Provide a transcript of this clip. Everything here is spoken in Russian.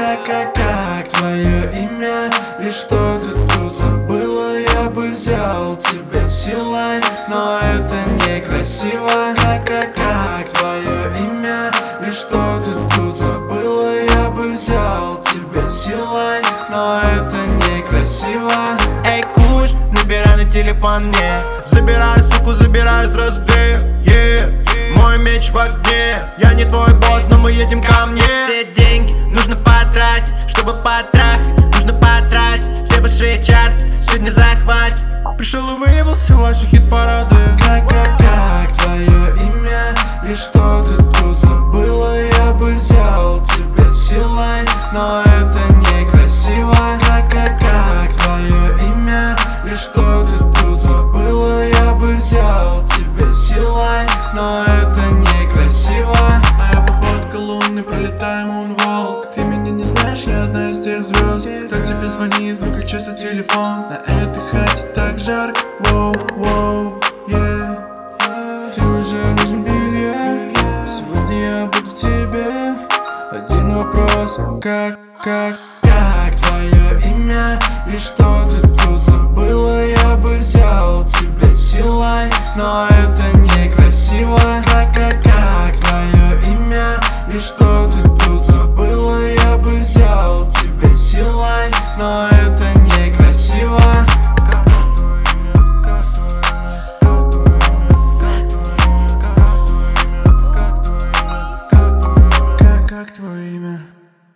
Как твое имя? И что ты тут забыла? Я бы взял тебя силой, но это некрасиво. Как твое имя? И что ты тут забыла? Я бы взял тебя силой, но это некрасиво. Эй, куш, набирай на телефон мне. Забираю, суку, забираю сразу две, Мой меч в огне. Я не твой босс, но мы едем ко мне. Все деньги нужно потратить, чтобы потрахать. Нужно потратить все большие чарты. Сегодня захватит. Пришел и выявил все ваши хит-парады. Как твое имя? И что ты тут забыла? Я бы взял тебя силой, но это некрасиво. Как твое имя? И что ты тут забыла? Я бы взял тебя силой, но это некрасиво. А я походка лунный, пролетаю мунволк. Ты меня не знаешь, я одна из тех звезд. Кто тебе звонит, выключи свой телефон. На этой хате так жарко, воу, yeah. Ты уже нужен белье. Сегодня я буду в тебе. Один вопрос, как твое имя? И что ты тут забыла? Я бы взял тебя силой, но это некрасиво. Как твое имя? И что ты тут забыла? Я бы взял тебя силой, но